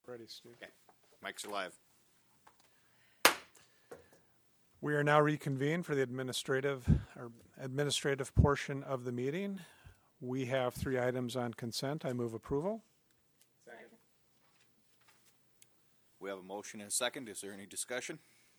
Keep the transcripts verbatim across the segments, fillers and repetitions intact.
Ready, Steve. Okay. Mics are live. We are now reconvened for the administrative or administrative portion of the meeting. We have three items on consent. I move approval. Second. We have a motion and a second. Is there any discussion?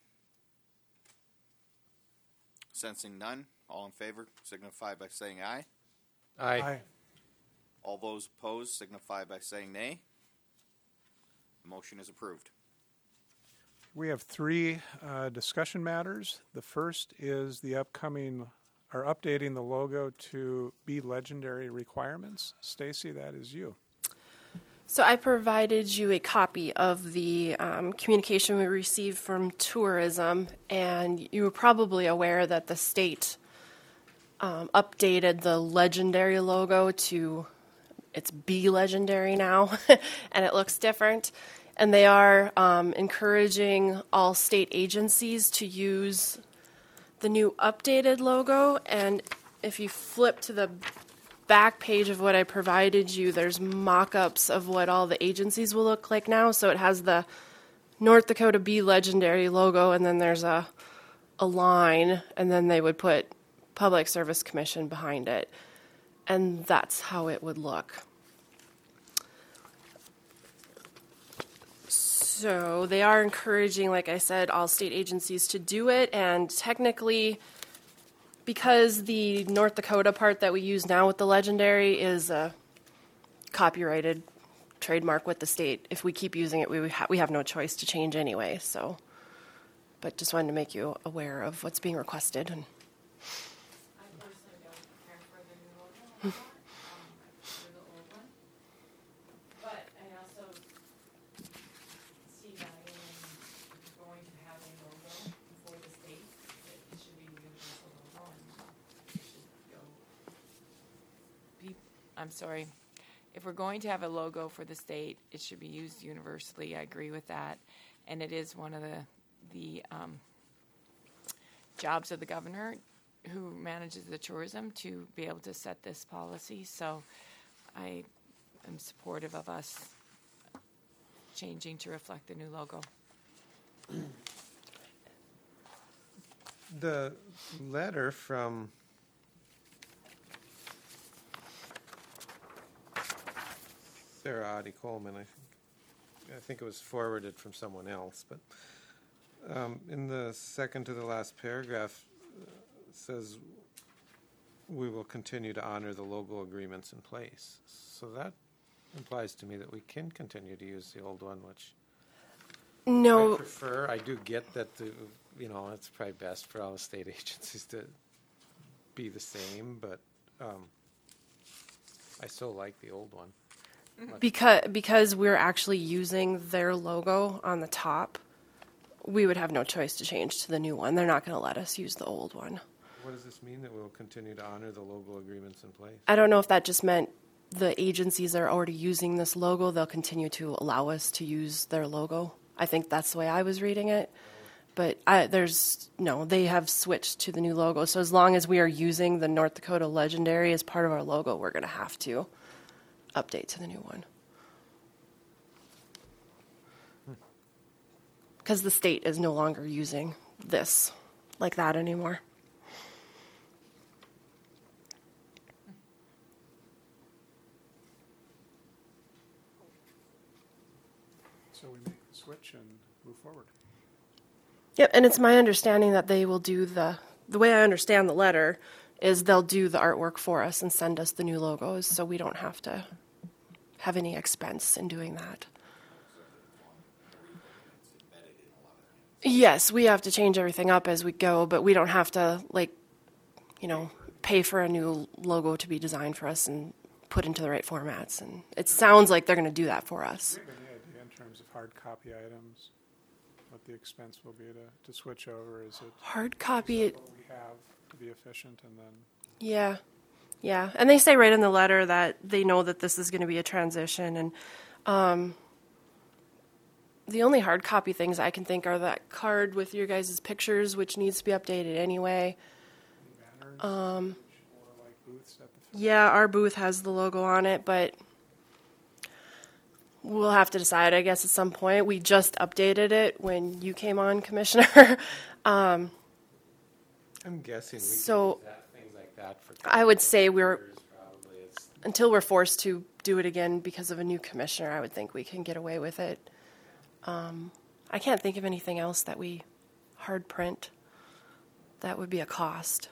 Sensing none, all in favor signify by saying aye. Aye. Aye. All those opposed signify by saying nay. The motion is approved. We have three uh, discussion matters. The first is the upcoming, or updating the logo to be legendary requirements. Stacy, that is you. So I provided you a copy of the um, communication we received from tourism, and you were probably aware that the state um, updated the legendary logo to it's Be Legendary now, and it looks different. And they are um, encouraging all state agencies to use the new updated logo. And if you flip to the back page of what I provided you, there's mock-ups of what all the agencies will look like now. So it has the North Dakota Be Legendary logo, and then there's a a line, and then they would put Public Service Commission behind it. And that's how it would look. So they are encouraging, like I said, all state agencies to do it. And technically, because the North Dakota part that we use now with the legendary is a copyrighted trademark with the state, if we keep using it, we ha- we have no choice to change anyway. So, but just wanted to make you aware of what's being requested. And I personally don't care for the new logo. um, I prefer the old one. But I also see value in going to have a logo for the state. It, it should be a universal logo, and it should go. Be, I'm sorry. If we're going to have a logo for the state, it should be used universally. I agree with that, and it is one of the the um, jobs of the governor who manages the tourism to be able to set this policy. So I am supportive of us changing to reflect the new logo. The letter from Sarah Audi Coleman, I think, I think it was forwarded from someone else, but um, in the second to the last paragraph, uh, says we will continue to honor the logo agreements in place. So that implies to me that we can continue to use the old one, which no, I prefer. I do get that the, you know, it's probably best for all the state agencies to be the same, but um, I still like the old one. because because we're actually using their logo on the top, we would have no choice to change to the new one. They're not going to let us use the old one. What does this mean, that we'll continue to honor the logo agreements in place? I don't know if that just meant the agencies that are already using this logo, they'll continue to allow us to use their logo. I think that's the way I was reading it. But I, there's, no, they have switched to the new logo. So as long as we are using the North Dakota Legendary as part of our logo, we're going to have to update to the new one. Because the state is no longer using this like that anymore. So we make the switch and move forward. Yep, and it's my understanding that they will do the, the way I understand the letter is they'll do the artwork for us and send us the new logos, so we don't have to have any expense in doing that. Yes, we have to change everything up as we go, but we don't have to, like, you know, pay for a new logo to be designed for us and put into the right formats. And it sounds like they're going to do that for us. Do you have any idea in terms of hard copy items, what the expense will be to, to switch over? Is it Hard copy, is that what we have to be efficient, and then yeah, yeah. And they say right in the letter that they know that this is going to be a transition. And um, the only hard copy things I can think are that card with your guys' pictures, which needs to be updated anyway. banners um, or like booths at the Yeah, our booth has the logo on it, but We'll have to decide, I guess, at some point. We just updated it when you came on, Commissioner. um, I'm guessing we So, can use that, things like that for. I would say we're- years, Probably it's, until we're forced to do it again because of a new commissioner, I would think we can get away with it. Um, I can't think of anything else that we hard print. That would be a cost.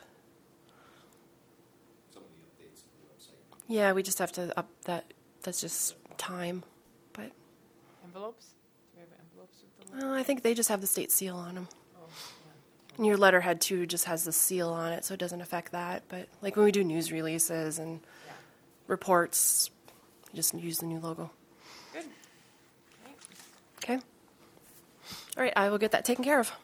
Some of the updates to the website. Yeah, we just have to up that. That's just time. But Envelopes? Do we have envelopes with the letter? well, I think they just have the state seal on them. Oh, yeah. And your letterhead too just has the seal on it, so it doesn't affect that. But like when we do news releases and Yeah. reports, you just use the new logo. Good. Okay. Okay. All right, I will get that taken care of.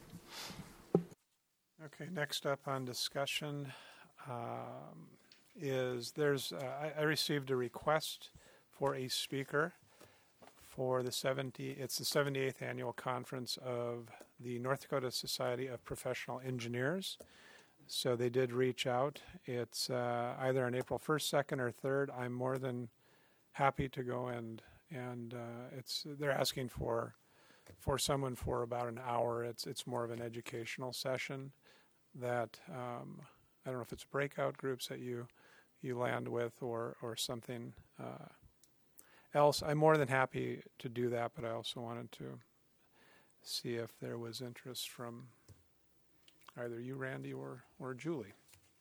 Okay, next up on discussion um, is there's, uh, I, I received a request for a speaker for the seventy, it's the seventy-eighth annual conference of the North Dakota Society of Professional Engineers. So they did reach out. It's uh, either on April first, second, or third. I'm more than happy to go and, and uh, it's, they're asking for, for someone for about an hour. It's, it's more of an educational session that um, I don't know if it's breakout groups that you you land with or or something uh, else. I'm more than happy to do that, but I also wanted to see if there was interest from either you, Randy, or or Julie.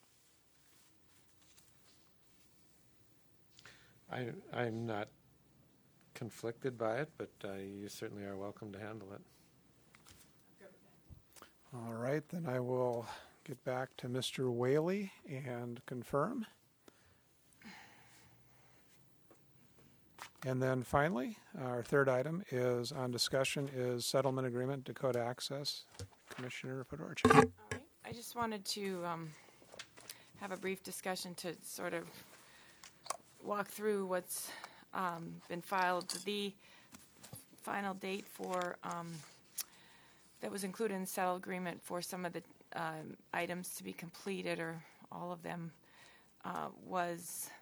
I, I'm not conflicted by it, but uh, you certainly are welcome to handle it. All right, then I will get back to Mister Whaley and confirm. And then finally, our third item is on discussion is settlement agreement Dakota Access. Commissioner Fedorchak. All right. I just wanted to um, have a brief discussion to sort of walk through what's um, been filed. The final date for um, that was included in the settle agreement for some of the um, items to be completed, or all of them, uh, was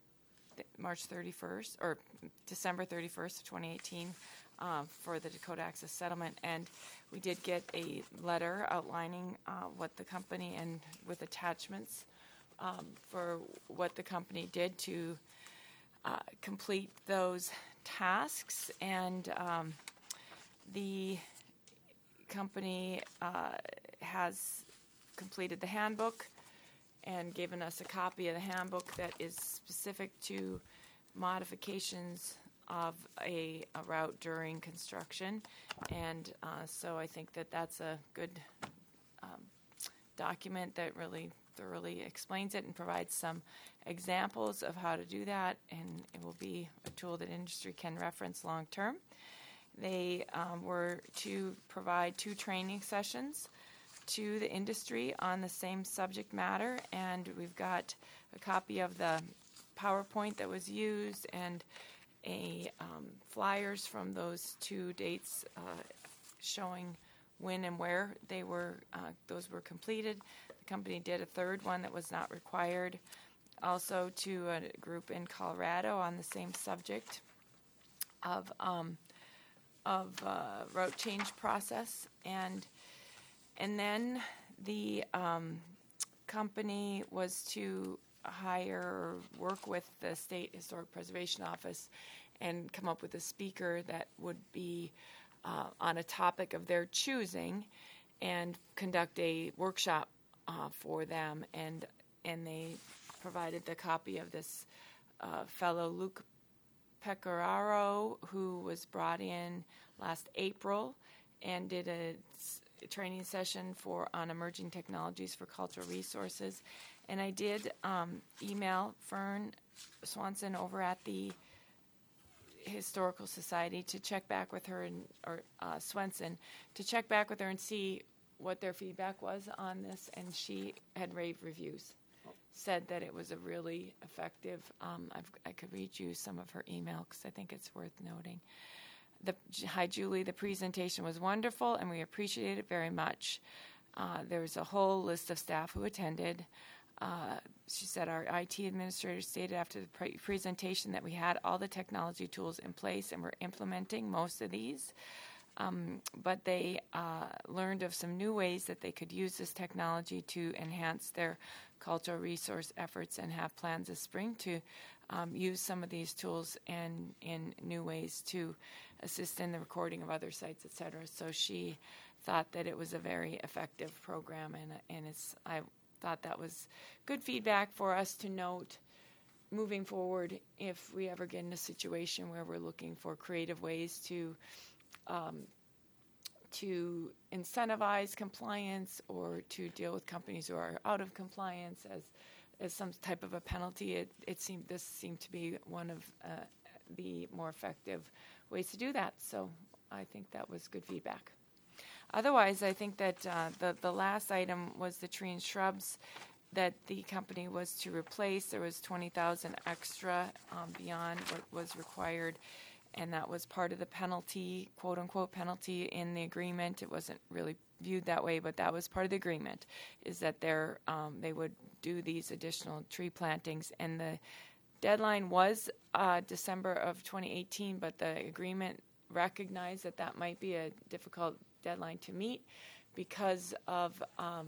March thirty-first or December thirty-first of twenty eighteen uh, for the Dakota Access settlement. And we did get a letter outlining uh, what the company, and with attachments um, for what the company did to uh, complete those tasks. And um, the company uh, has completed the handbook and given us a copy of the handbook that is specific to modifications of a, a route during construction. And uh, so I think that that's a good um, document that really thoroughly explains it and provides some examples of how to do that, and it will be a tool that industry can reference long term. They um, were to provide two training sessions to the industry on the same subject matter, and we've got a copy of the PowerPoint that was used and a um, flyers from those two dates uh, showing when and where they were uh, those were completed. The company did a third one that was not required, also to a group in Colorado on the same subject of um, of uh, route change process. And and then the um, company was to hire or work with the State Historic Preservation Office and come up with a speaker that would be uh, on a topic of their choosing, and conduct a workshop uh, for them. And and they provided the copy of this uh, fellow Luke Pecoraro, who was brought in last April and did a, a training session for on emerging technologies for cultural resources. And I did um, email Fern Swanson over at the Historical Society to check back with her, and or uh, Swenson, to check back with her and see what their feedback was on this. And she had rave reviews. Said that it was a really effective. Um, I've, I could read you some of her email because I think it's worth noting. The, hi, Julie. The presentation was wonderful, and we appreciate it very much. Uh, there was a whole list of staff who attended. Uh, she said our I T administrator stated after the pre- presentation that we had all the technology tools in place and we're implementing most of these. Um, but they uh, learned of some new ways that they could use this technology to enhance their cultural resource efforts and have plans this spring to um, use some of these tools and in new ways to assist in the recording of other sites, et cetera. So she thought that it was a very effective program, and and it's I thought that was good feedback for us to note moving forward if we ever get in a situation where we're looking for creative ways to um, to incentivize compliance or to deal with companies who are out of compliance as as some type of a penalty. It, it seemed this seemed to be one of uh, the more effective ways to do that. So I think that was good feedback. Otherwise, I think that uh, the the last item was the tree and shrubs that the company was to replace. There was twenty thousand extra um, beyond what was required, and that was part of the penalty, quote unquote penalty in the agreement. It wasn't really viewed that way, but that was part of the agreement, is that they're, um, they would do these additional tree plantings. And the deadline was uh, December of twenty eighteen, but the agreement recognized that that might be a difficult deadline to meet because of um,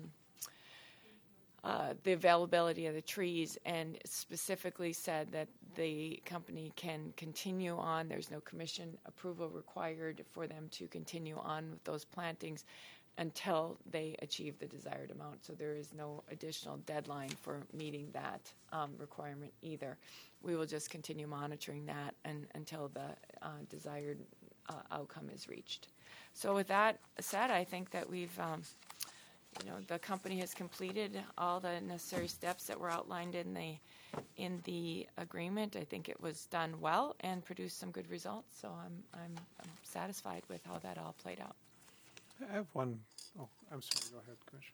uh, the availability of the trees, and specifically said that the company can continue on. There's no commission approval required for them to continue on with those plantings until they achieve the desired amount. So there is no additional deadline for meeting that um, requirement either. We will just continue monitoring that and, until the uh, desired uh, outcome is reached. So with that said, I think that we've, um, you know, the company has completed all the necessary steps that were outlined in the in the agreement. I think it was done well and produced some good results. So I'm I'm, I'm satisfied with how that all played out. I have one. Oh, I'm sorry. Go ahead, Commissioner.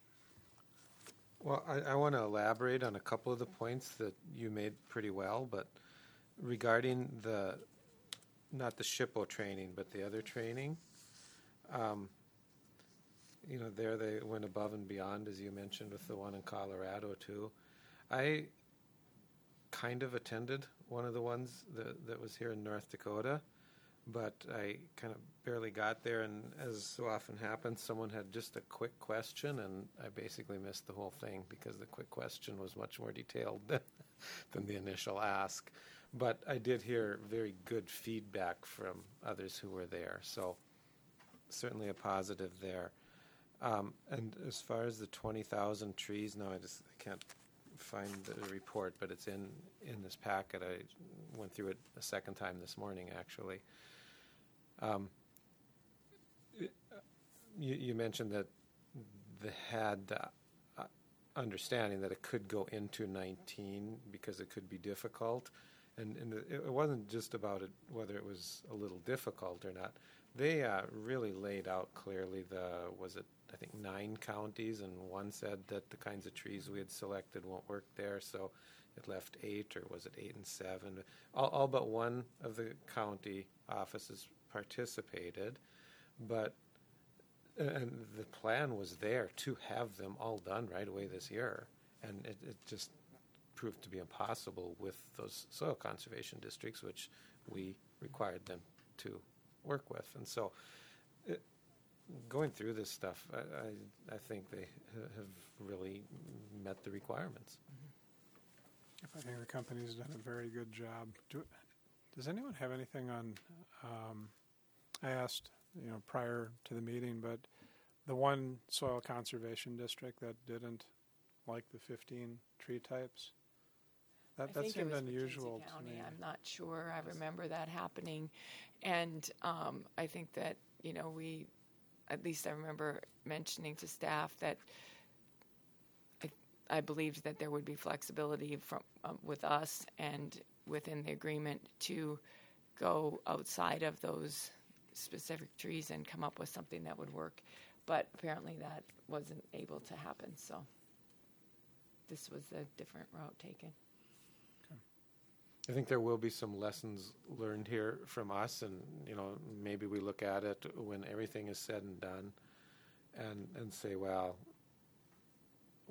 Well, I, I want to elaborate on a couple of the points that you made pretty well, but regarding the, not the SHPO training, but the other training, um, you know, there they went above and beyond, as you mentioned, with the one in Colorado, too. I kind of attended one of the ones that, that was here in North Dakota, but I kind of barely got there, and as so often happens, someone had just a quick question, and I basically missed the whole thing because the quick question was much more detailed than, than the initial ask. But I did hear very good feedback from others who were there, so certainly a positive there. Um, and as far as the twenty thousand trees, no, I just I can't find the report, but it's in, in this packet. I went through it a second time this morning, actually. Um, you, you mentioned that they had the uh, understanding that it could go into nineteen because it could be difficult. And, and it, it wasn't just about it, whether it was a little difficult or not. They uh, really laid out clearly the, was it, I think, nine counties, and one said that the kinds of trees we had selected won't work there, so it left eight, or was it eight and seven? All, all but one of the county offices participated, but and the plan was there to have them all done right away this year, and it, it just proved to be impossible with those soil conservation districts, which we required them to work with. And so it, going through this stuff, I, I, I think they have really met the requirements. I think the company's done a very good job. Do, does anyone have anything on, um, I asked, you know, prior to the meeting, but the one soil conservation district that didn't like the fifteen tree types, that, I that think seemed it was unusual McKinsey to County. me. I'm not sure. I remember that happening. And um, I think that, you know, we, at least I remember mentioning to staff that I, I believed that there would be flexibility from um, with us and within the agreement to go outside of those specific trees and come up with something that would work. But apparently that wasn't able to happen. So this was a different route taken. I think there will be some lessons learned here from us, and you know, maybe we look at it when everything is said and done, and and say, well,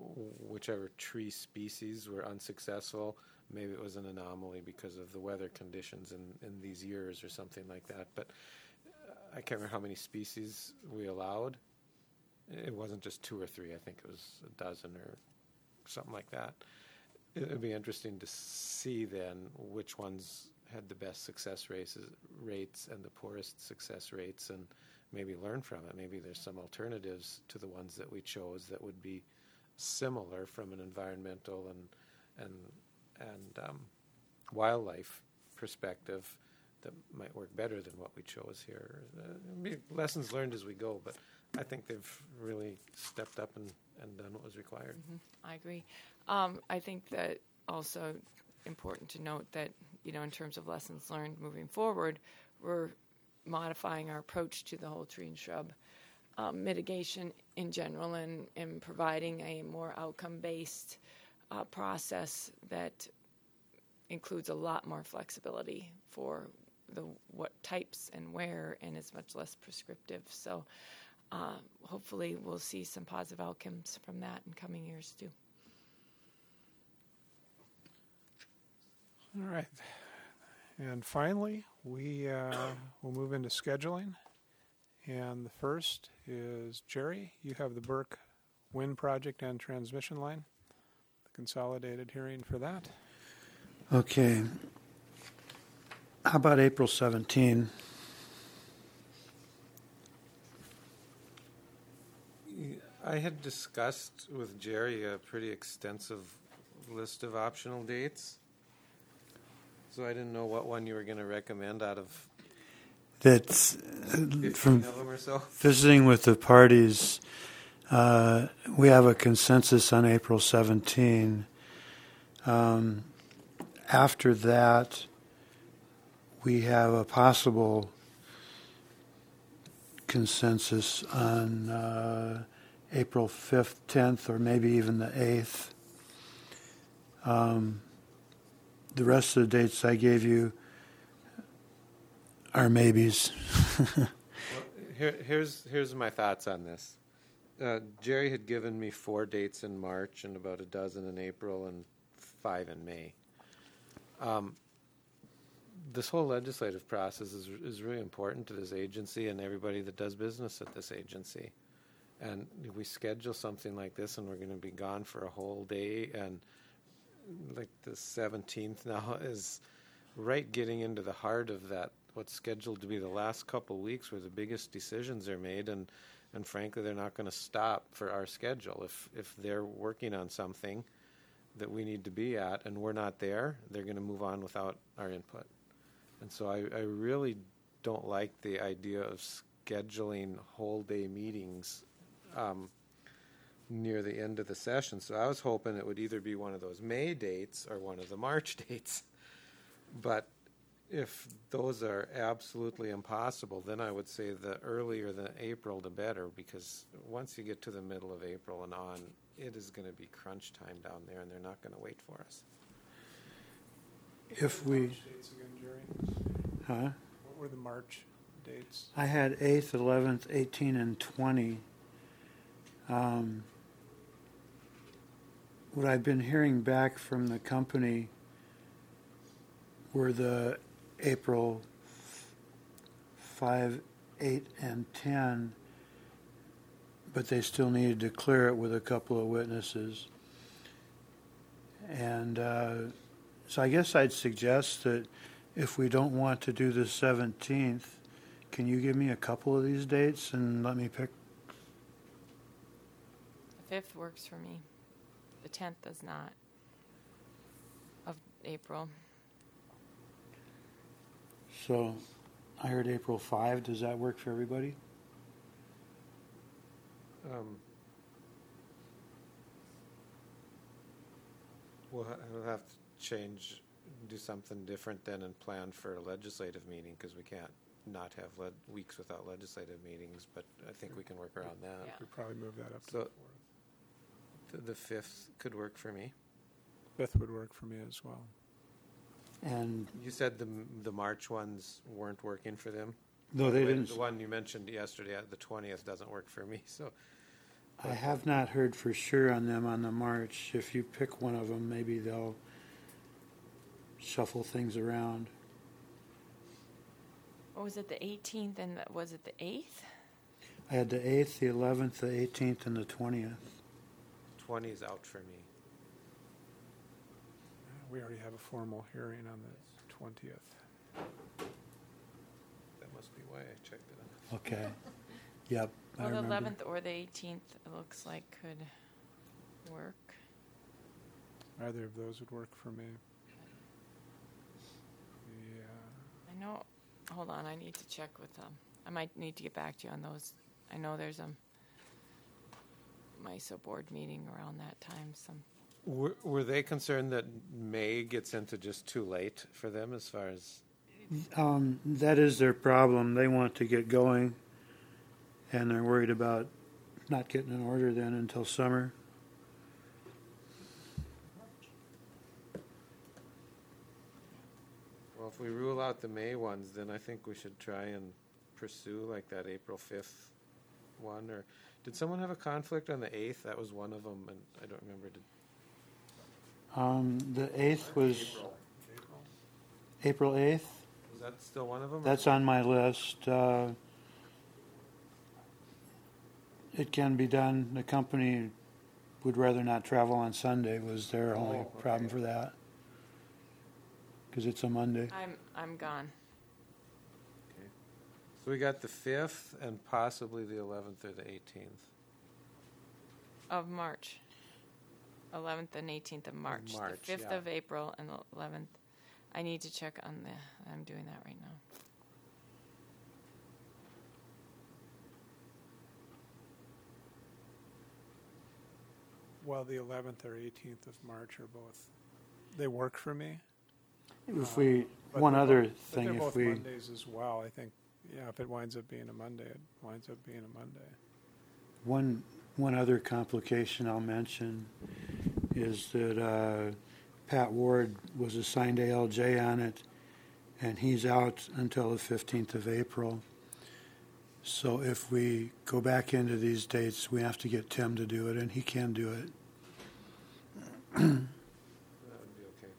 whichever tree species were unsuccessful. Maybe it was an anomaly because of the weather conditions in, in these years or something like that. But uh, I can't remember how many species we allowed. It wasn't just two or three. I think it was a dozen or something like that. It would be interesting to see then which ones had the best success rates, rates and the poorest success rates, and maybe learn from it. Maybe there's some alternatives to the ones that we chose that would be similar from an environmental and and and um, wildlife perspective that might work better than what we chose here. Uh, it'll be lessons learned as we go, but I think they've really stepped up and, and done what was required. I agree. Um, I think that also important to note that, you know, in terms of lessons learned moving forward, we're modifying our approach to the whole tree and shrub um, mitigation in general, and, and providing a more outcome-based uh, process that includes a lot more flexibility for the what types and where, and is much less prescriptive. So uh, hopefully we'll see some positive outcomes from that in coming years too. All right. And finally, we uh, will move into scheduling. And the first is Jerry. You have the Burke Wind Project and Transmission Line, the consolidated hearing for that. Okay. How about April seventeenth? I had discussed with Jerry a pretty extensive list of optional dates, so I didn't know what one you were going to recommend out of That's uh, fifteen from of them or so. visiting with the parties. Uh, we have a consensus on April seventeenth. Um, after that, we have a possible consensus on uh, April fifth, tenth, or maybe even the eighth. Um, the rest of the dates I gave you are maybes. Well, here, here's here's my thoughts on this. Uh, Jerry had given me four dates in March and about a dozen in April and five in May. Um, this whole legislative process is is really important to this agency and everybody that does business at this agency. And if we schedule something like this and we're going to be gone for a whole day, and like the seventeenth now is right getting into the heart of that, what's scheduled to be the last couple of weeks where the biggest decisions are made, and, and frankly they're not going to stop for our schedule. If if they're working on something that we need to be at and we're not there, they're going to move on without our input. And so I, I really don't like the idea of scheduling whole day meetings um, near the end of the session. So I was hoping it would either be one of those May dates or one of the March dates. But if those are absolutely impossible, then I would say the earlier the April, the better, because once you get to the middle of April and on, it is going to be crunch time down there, and they're not going to wait for us. If we, March dates again, Jerry? huh? What were the March dates? I had eighth, eleventh, eighteen, and twenty. Um, what I've been hearing back from the company were the April five, eight, and ten, but they still needed to clear it with a couple of witnesses. And uh, so I guess I'd suggest that if we don't want to do the seventeenth, can you give me a couple of these dates and let me pick? The fifth works for me. The tenth does not. Of April. So I heard April fifth. Does that work for everybody? Um, we'll, ha- we'll have to change, do something different then and plan for a legislative meeting, because we can't not have le- weeks without legislative meetings, but I think we can work around that. Yeah. We probably move that up to So- the fourth. The, the fifth could work for me. Fifth would work for me as well. And You said the the March ones weren't working for them? no, they Wait, didn't. The one you mentioned yesterday, uh, the twentieth, doesn't work for me, so I have not heard for sure on them on the March. If you pick one of them, maybe they'll shuffle things around. What was it, the eighteenth, and the- was it the eighth? I had the eighth, the eleventh, the eighteenth, and the twentieth. twenty is out for me. We already have a formal hearing on the twentieth. That must be why I checked it out. Okay. Yep, I Well, the remember. eleventh or the eighteenth, it looks like could work. Either of those would work for me. Yeah. I know, hold on, I need to check with them. I might need to get back to you on those. I know there's a MISO board meeting around that time, some. Were, were they concerned that May gets into just too late for them as far as, Um, that is their problem. They want to get going, and they're worried about not getting an order then until summer. well, if we rule out the May ones, then I think we should try and pursue like that April fifth one, or did someone have a conflict on the eighth? That was one of them, and I don't remember. Did, Um, the eighth was April eighth. was that still one of them? or- That's on my list. Uh, it can be done. The company would rather not travel on Sunday was their only Oh, okay. problem for that. Because it's a Monday. I'm, I'm gone. Okay. So we got the fifth and possibly the eleventh or the eighteenth. Of March. eleventh and eighteenth of March. March, The fifth yeah. of April and the eleventh. I need to check on the, I'm doing that right now. Well, the eleventh or eighteenth of March are both, they work for me. If we, But one they're other both- but thing, they're if both we, Mondays as well. I think, yeah, if it winds up being a Monday, it winds up being a Monday. one, one other complication I'll mention is that uh, Pat Ward was assigned A L J on it, and he's out until the fifteenth of April. So if we go back into these dates, we have to get Tim to do it, and he can do it. That would be okay.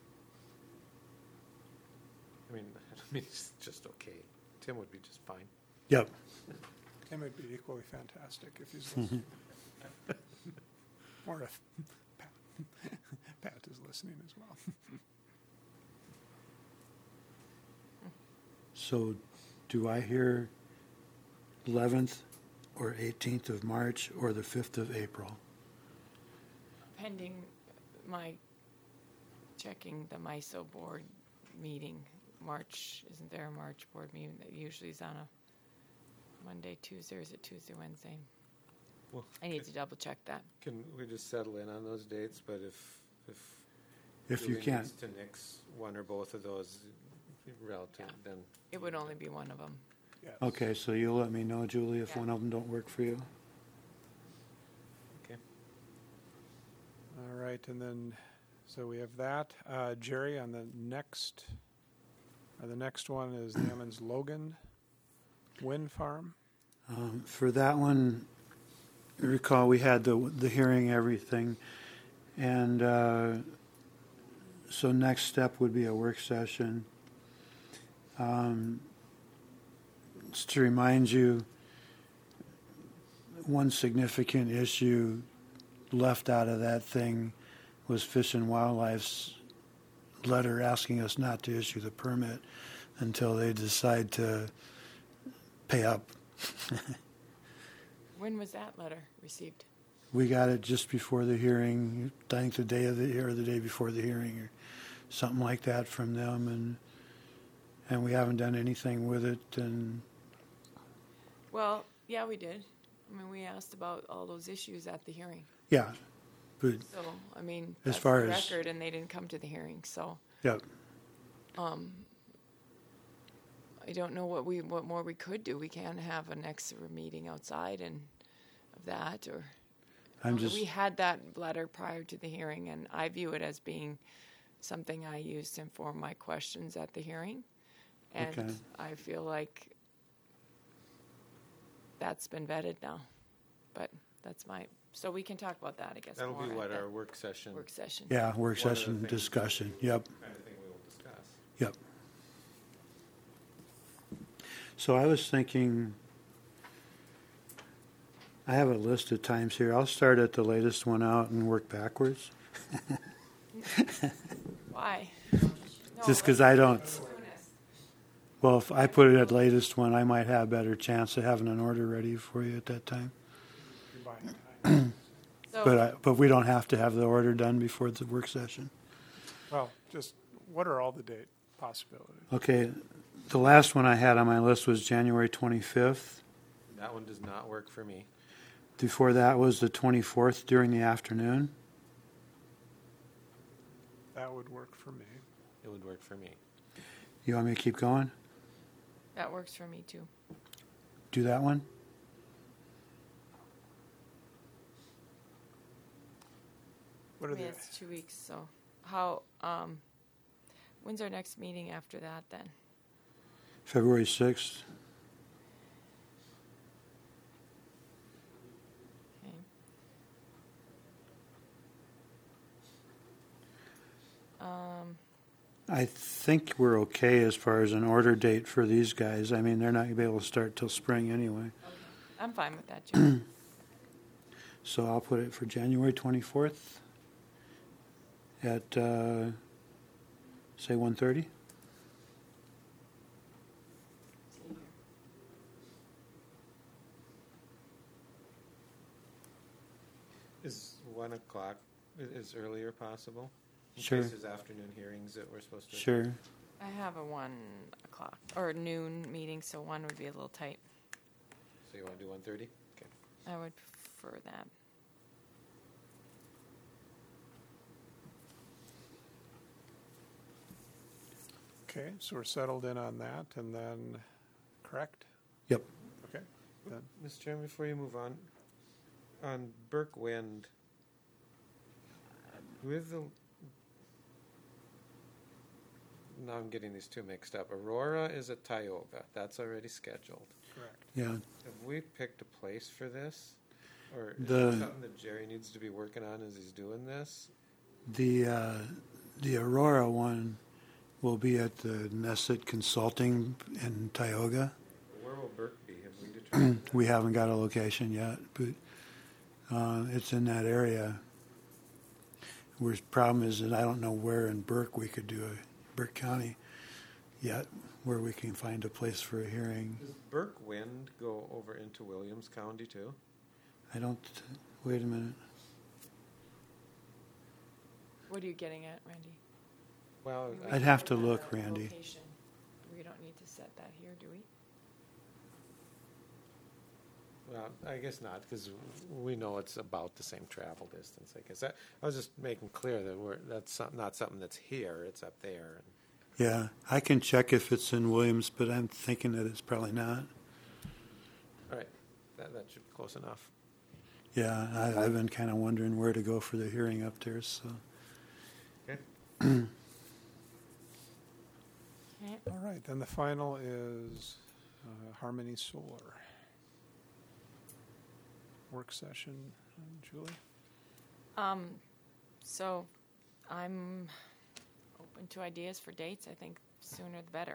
I mean, I mean, it's just okay. Tim would be just fine. Yep. Tim would be equally fantastic if he's listening. Or if Pat, Pat is listening as well. So do I hear eleventh or eighteenth of March or the fifth of April? Pending my checking the MISO board meeting. March, isn't there a March board meeting that usually is on a Monday, Tuesday, or is it Tuesday, Wednesday? Well, I need to double check that. Can we just settle in on those dates? But if if If you Julie can't, needs to nix one or both of those relative, Yeah. then It would only be one of them. Yes. okay, so you'll let me know, Julie, if Yeah. one of them don't work for you. okay. All right, and then, so we have that. Uh, Jerry, on the next, uh, the next one is the Emmons Logan Wind Farm. Um, for that one, recall we had the the hearing, everything, and uh, so next step would be a work session. Um, just to remind you, one significant issue left out of that thing was Fish and Wildlife's letter asking us not to issue the permit until they decide to pay up. When was that letter received? We got it just before the hearing, I think the day of the, or the day before the hearing, or something like that from them, and and we haven't done anything with it, and Well, yeah, we did. I mean, we asked about all those issues at the hearing. yeah, but, So, I mean, As that's far the as- record, and they didn't come to the hearing, so yeah, I don't know what we, what more we could do. We can't have a next meeting outside and of that, or. I'm just, We had that letter prior to the hearing, and I view it as being something I used to inform my questions at the hearing. And Okay. I feel like that's been vetted now. But that's my, so we can talk about that, I guess, That'll more be at what, the our work session work session. Yeah, work One of the session things- discussion. Yep, kind of thing we will discuss. yep. So I was thinking, I have a list of times here. I'll start at the latest one out and work backwards. Why? Just because I don't, well, if I put it at latest one, I might have a better chance of having an order ready for you at that time. You're buying time. So, But I, but we don't have to have the order done before the work session. Well, just, what are all the date possibilities? Okay, the last one I had on my list was January twenty-fifth. That one does not work for me. Before that was the twenty-fourth during the afternoon. That would work for me. It would work for me. You want me to keep going? that works for me too. Do that one? What I are mean, the, it's two weeks, so how, um, when's our next meeting after that then? February sixth. Okay. Um, I think we're okay as far as an order date for these guys. I mean, they're not going to be able to start till spring anyway. I'm fine with that, Jim. So I'll put it for January twenty-fourth at, uh, say, one thirty. Is one o'clock, i- is earlier possible? In Sure. case there's afternoon hearings that we're supposed to. Sure. I have a one o'clock or noon meeting, so one would be a little tight. So you want to do one thirty? Okay. I would prefer that. okay, so we're settled in on that, and then, correct? Yep. Okay, then, Mister Chairman, before you move on, on Burke Wind, with the, now I'm getting these two mixed up. Aurora is at Tioga. That's already scheduled. correct. Yeah. Have we picked a place for this? Or is The- it something that Jerry needs to be working on as he's doing this? The uh, the Aurora one will be at the Nesset Consulting in Tioga. Where will Burke be? Have we determined? We haven't got a location yet, but uh, it's in that area. Where the problem is that I don't know where in Burke we could do a Burke County yet, where we can find a place for a hearing. Does Burke Wind go over into Williams County too? I don't. Wait a minute. What are you getting at, Randy? Well, We I- I'd have to can look, have a Randy. location. We don't need to set that here, do we? well, I guess not, because we know it's about the same travel distance. I guess that, I was just making clear that we're that's some- not something that's here; it's up there. Yeah, I can check if it's in Williams, but I'm thinking that it's probably not. All right, that that should be close enough. Yeah, I, I've been kind of wondering where to go for the hearing up there. So Okay. Okay. All right, then the final is uh, Harmony Solar. Work session, uh, Julie? Um, so I'm open to ideas for dates. I think sooner the better.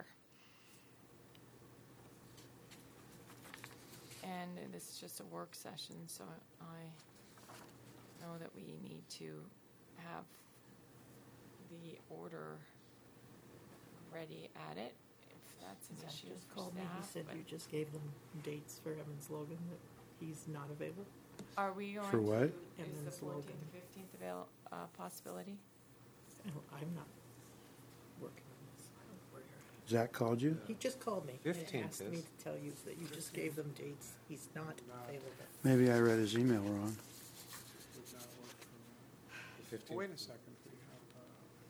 And this is just a work session, so I know that we need to have the order ready at it. If that's an Zach issue just for called me. He staff, said but you just gave them dates for Evans Logan, that he's not available. are we going For what? to, is Evans the fourteenth Logan. or fifteenth avail, uh, possibility? Oh, I'm not working on this. I don't know where you're at. Zach called you. He just called me and fifteenth asked me is. to tell you that you just gave them dates. He's not available. Maybe I read his email wrong. Would not work for me. The fifteenth. Wait a second, we have, uh,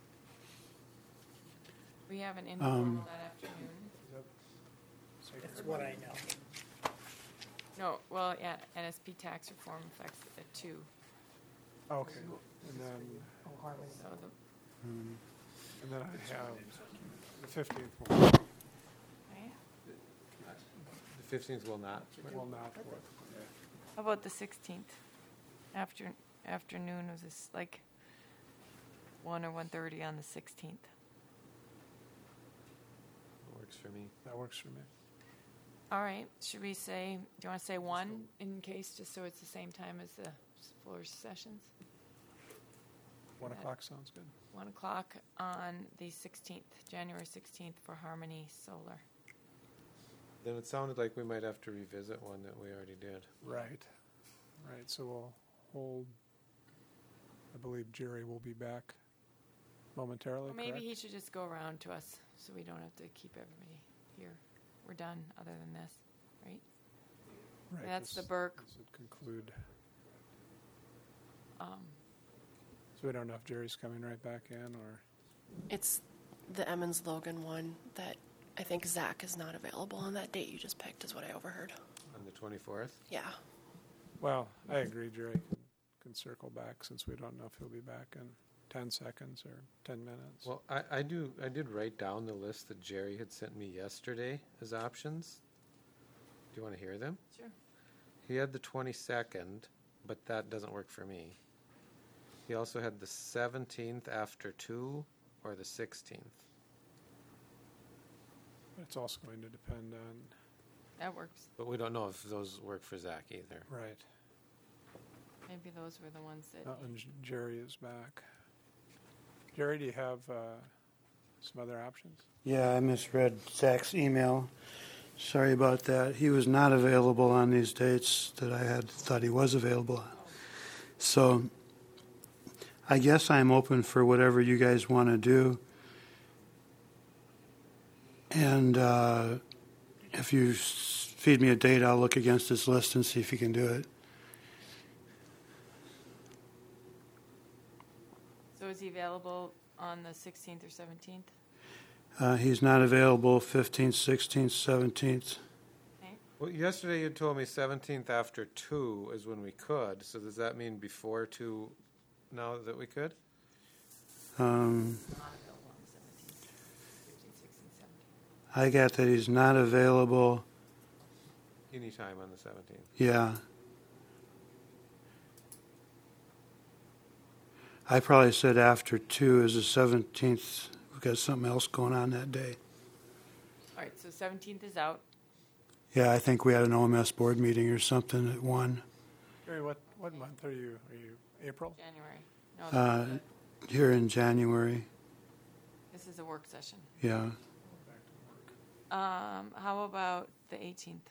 We have an informal Um, that afternoon. is that Sacred That's what I Heart? know. No, well, yeah, N S P tax reform affects the two. Okay, and then, Oh, Harmony. So the, Um, and then I have the fifteenth will, okay. The fifteenth will not. will not work. How about the sixteenth? after, afternoon was this like one or one thirty on the sixteenth? Works for me. That works for me. All right, should we say, do you want to say one in case, just so it's the same time as the floor sessions? One That- o'clock sounds good. One o'clock on the sixteenth, January sixteenth for Harmony Solar. Then it sounded like we might have to revisit one that we already did. Right. Right, so we'll hold, I believe Jerry will be back momentarily, Or maybe correct? he should just go around to us, so we don't have to keep everybody here. We're done, other than this, right? Right, That's the this- Burke. This would conclude. Um, So we don't know if Jerry's coming right back in or, It's the Emmons Logan one that I think Zach is not available on that date you just picked, is what I overheard. On the twenty-fourth? Yeah. well, I agree, Jerry can, can circle back since we don't know if he'll be back in ten seconds or ten minutes. Well, I, I do, I did write down the list that Jerry had sent me yesterday as options. Do you want to hear them? sure. He had the twenty-second, but that doesn't work for me. He also had the seventeenth after two or the sixteenth. But it's also going to depend on, That works. But we don't know if those work for Zach either. right, Maybe those were the ones that. not when J- Jerry is back. Jerry, do you have uh, some other options? Yeah, I misread Zach's email. Sorry about that. He was not available on these dates that I had thought he was available on. So I guess I'm open for whatever you guys want to do. And uh, if you s- feed me a date, I'll look against this list and see if you can do it. So is he available on the sixteenth or seventeenth? Uh, he's not available fifteenth, sixteenth, seventeenth. Well, yesterday you told me seventeenth after two is when we could. So does that mean before two now that we could? Um, Not available on the seventeenth. Fifteen, sixteen, seventeen. I got that he's not available. Anytime on the seventeenth. Yeah. I probably said after two is the seventeenth. We've got something else going on that day. All right, so seventeenth is out. Yeah, I think we had an O M S board meeting or something at one. Jerry, what, what month are you? Are you April? January. No, Uh, this is here in January. a- this is a work session. Yeah. Back to work. Um, how about the eighteenth?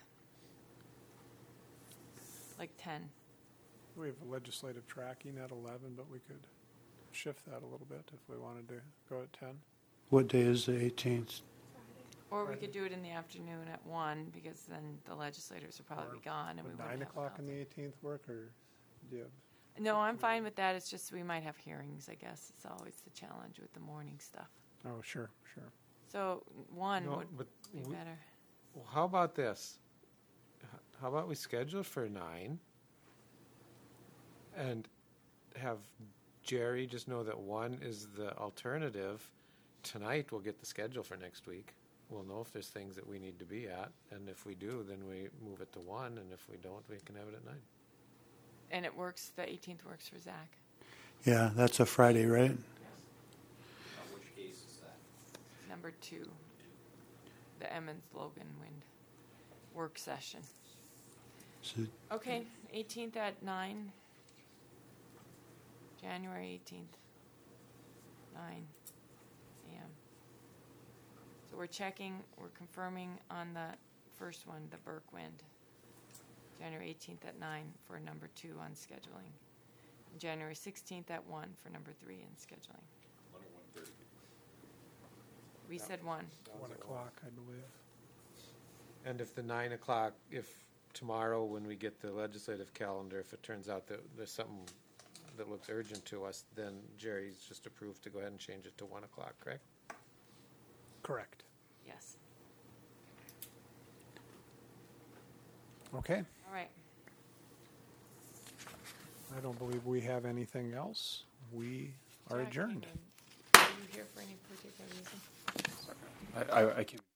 Like ten. We have legislative tracking at eleven, but we could shift that a little bit if we wanted to go at ten. What day is the eighteenth? Or we Friday. could do it in the afternoon at one, because then the legislators will probably Or be gone and we Would wouldn't nine have o'clock on the council. eighteenth work, or do you have? No, I'm fine with that. It's just we might have hearings, I guess. It's always the challenge with the morning stuff. Oh, sure, sure. So one No, would but be we- better. Well, how about this? H- How about we schedule for nine and have Jerry just know that one is the alternative. Tonight we'll get the schedule for next week. We'll know if there's things that we need to be at, and if we do, then we move it to one, and if we don't, we can have it at nine. And it works, the eighteenth works for Zach. Yeah, that's a Friday, right? Uh, which case is that? Number two, the Emmons Logan Wind work session. So, Okay, eighteenth at nine. January eighteenth, nine a m. So we're checking, we're confirming on the first one, the Burke Wind. January eighteenth at nine for number two on scheduling. And January sixteenth at one for number three in scheduling. One or one thirty? We said one. One o'clock, I believe. And if the nine o'clock, if tomorrow when we get the legislative calendar, if it turns out that there's something that looks urgent to us, then Jerry's just approved to go ahead and change it to one o'clock, correct? Correct. Yes. Okay. All right. I don't believe we have anything else. We are Jack, adjourned. Are you here for any particular reason? I, I, I can.